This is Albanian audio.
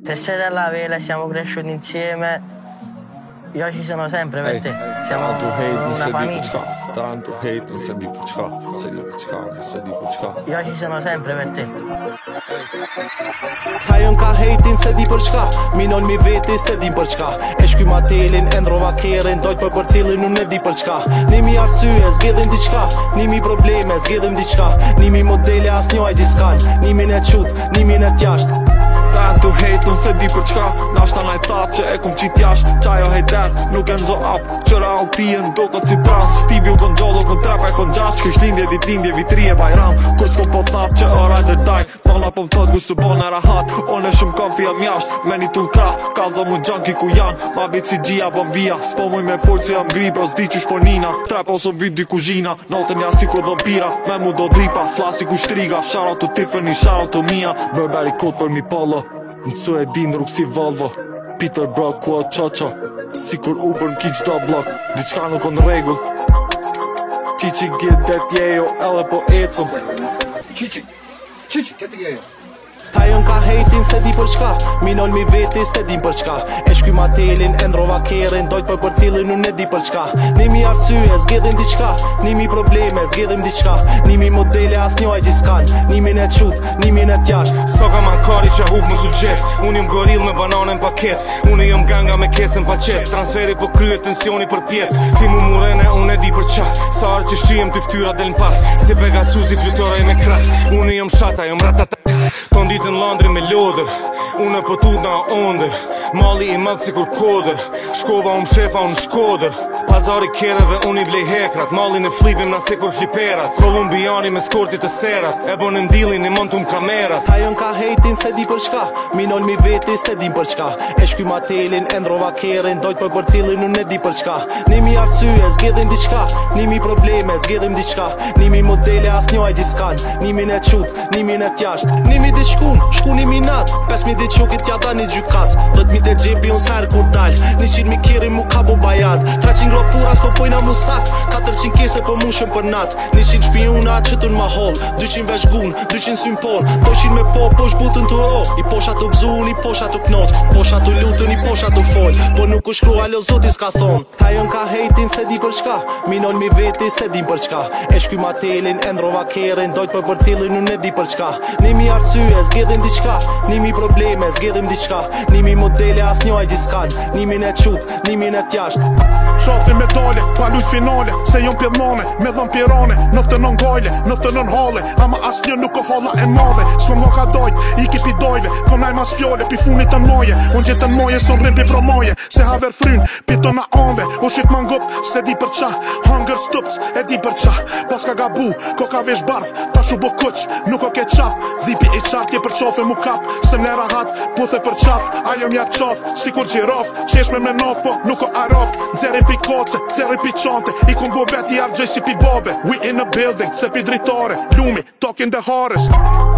Se sei della vela, siamo cresciuti insieme. Io ci sono sempre per te. Siamo una famiglia. Tanto hate non se di pučka. Io ci sono sempre per te. Hajon ka hejtin se di për çka, minon mi veti se di për çka. E shky matelin, e ndrova kerrin, dojt për cilin unë e di për çka. Nimi arsye, zgjedhim diçka, nimi probleme, zgjedhim diçka. Nimi modele as njoj gjiskan, nimin e qut, nimin e tjasht. Tanto hate non se di për çka. Nashta naj thatë që e kum qit jasht. Qajo hejtet, nuk e nzo ap. Qëra altien, do këtë si pran. Stivi u kon gjallo, kon trep e kon gjash. Kish lindje, dit lindje, vitri e bajram. Kur s'ko po thatë që ora dhe daj. Malla po m'thot gu së bona rahat. One shumë kam fia mjasht. Me një tull ka, kalzo mu gjanki ku janë. Ma bit si gjia bom via. S'po muj me forë si jam gri, bro s'di qysh po nina. Trep oso vid dy kuzhina. Notën ja si kur vampira. Me mu do dripa, flasi ku shtriga. Shout out to Tiffany, shout out to Mia. Burberry kod për mi polo. Nësu e din rrug si Volvo. Peter Brock ku o qoqo. Sikur Uber n'ki qdo blok. Diçka nuk on regull. Qiqi gidet jejo, edhe po ecum. Qiqi, këtë jejo. Hajon ka hejtin se di për çka, minon mi veti se di për çka. E shky matelin, e ndrova kerrin, dojt për cilin unë e di për çka. Nimi arsye, zgjedhim diçka, nimi probleme, zgjedhim diçka. Nimi modele as njoj gjiskan, nimin e qut, nimin e tjasht. Soka man kari që hup më su gjep. Unë jëm goril me banane në paket. Unë jëm ganga me kesën pa qep. Transferi po kryet tensioni për pjet. Ti mu murene, unë e di për qa. Sa arë që shijem të ftyra del n'par. Si Pegasusi flutora i me krak. Unë jëm shata, jëm ratata. Ton ditën Londri me lodër. Unë e pëtut nga ondër. Mali i madh si kur kodër. Shkova shefa unë shkodër. Pazari kereve unë i blej hekrat. Malin e flipim na si kur fliperat. Kolumbiani me skortit të serat. E bonim dilin i montum kamerat. Hajon ka hejtin se di për çka, minon mi veti se di për çka. E shky matelin, e ndrova kerrin, dojt për cilin unë e di për çka. Nimi arsye, zgjedhim diçka, nimi probleme, zgjedhim diçka. Nimi modele as njoj gjiskan, nimin e qut, nimin e tjasht. Nimi di shkun i minat, 5.000 dit qukit tja da një gjykac. 10.000 e gjepi unë serë kur dal, 100.000 kiri mu ka bo bajat. 300 gro puras po pojna mu sak, 400 kese po mushën për nat. 100 shpijuna që tën ma hol, 200 vesh gun, 200 sympon. 200 me posh butën të ro, i posha të gzun, i posha të knoq. Posha të lutën, i posha të fol, po nuk u shkru alo zoti s'ka thon. Hajon ka hejtin se di për çka, minon mi veti se di për çka. E shky matelin, e ndrova kerrin, dojt për cilin unë e di për çka. Nimi arsye, zgjedhim diçka, nimi probleme, zgjedhim diçka. Nimi modele as njoj gjiskan, nimin e qut, nimin e tjasht. Qafti medale, pa lujt finale, se jon pjellmane, me dhëm pirane. 99 gajle, 99 hale, ama as një nuk o hala e madhe. S'mo nga ka dojt, i kipi dojve, kom naj mas fjole, pi funit të moje. Unë gjithën moje, son rrim pi promoje. Se haver fryn, pito na anve, u shit man gup, se di për qa. Hunger stups, e di për qa. Pas ka gabu, ko ka vesh barf, ta shu bo kuq, nuk o ke qap. Dhipi i qartje për qafe mu kap, se mne rahat, puthe për qaf. Ajo mjap qaf, si kur gjiraf, qeshme me naf, po nuk o arok. Nxerin pi koce, nxerin pi qante, i kun bo veti argjej si pi babe. We in a building, se pi dritare, lumi, talking the hardest.